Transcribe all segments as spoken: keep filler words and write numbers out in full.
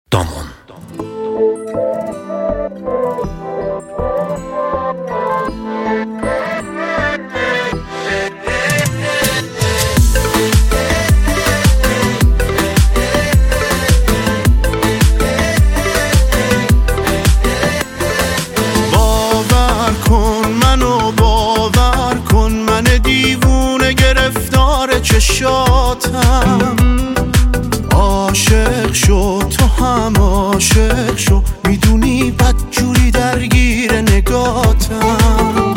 دامون. باور کن منو، باور کن من دیوونه گرفتار چشاتم. عاشق شو تو هم عاشق شو، میدونی بدجوری درگیر نگاتم.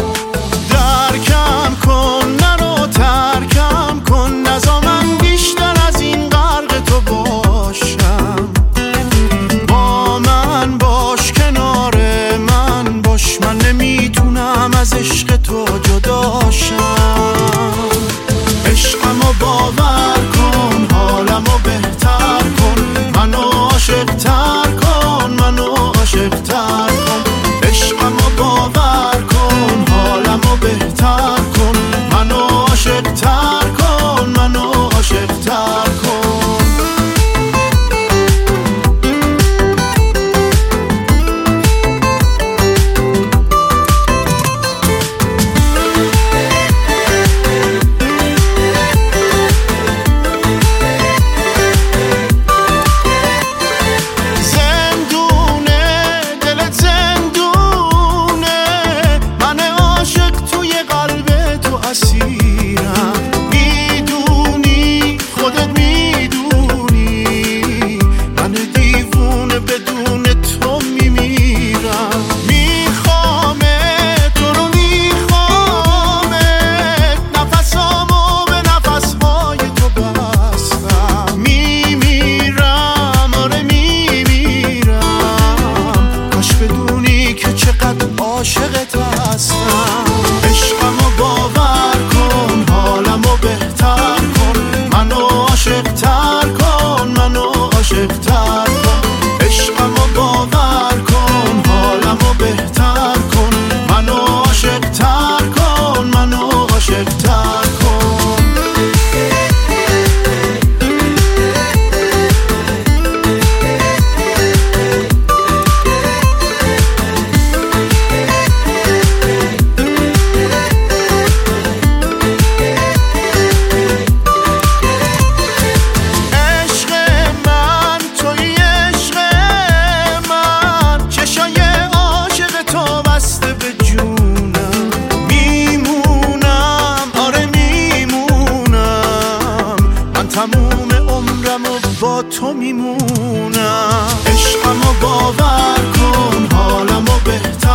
درکم کن منو، ترکم کن، نزا من بیشتر از این غرق تو باشم. با من باش، کنار من باش، من نمیتونم از عشق تو جداشم. عشقمو باور کن، حالمو بهتر کن، منو عاشق تر کن، منو عاشق تر کن. عشقمو باور کن، حالمو بهتر کن، منو عاشق تر کن، منو عاشق تر کن. میدونی خودت میدونی من دیوونه بدون تو میمیرم. میخوامت تو رو میخوامت، نفسامو به نفسهای تو بستم. میمیرم آره میمیرم، کاش بدونی که چقدر عاشقت هستم. عشقمو باور کن، حالمو بهتر کن، منو عاشق تر کن، منو عاشق تر کن. عشقمو باور کن، حالمو بهتر کن، منو عاشق تر کن، منو عاشق تر کن. تموم عمرمو با تو میمونم. عشقمو باور کن، حالمو بهتر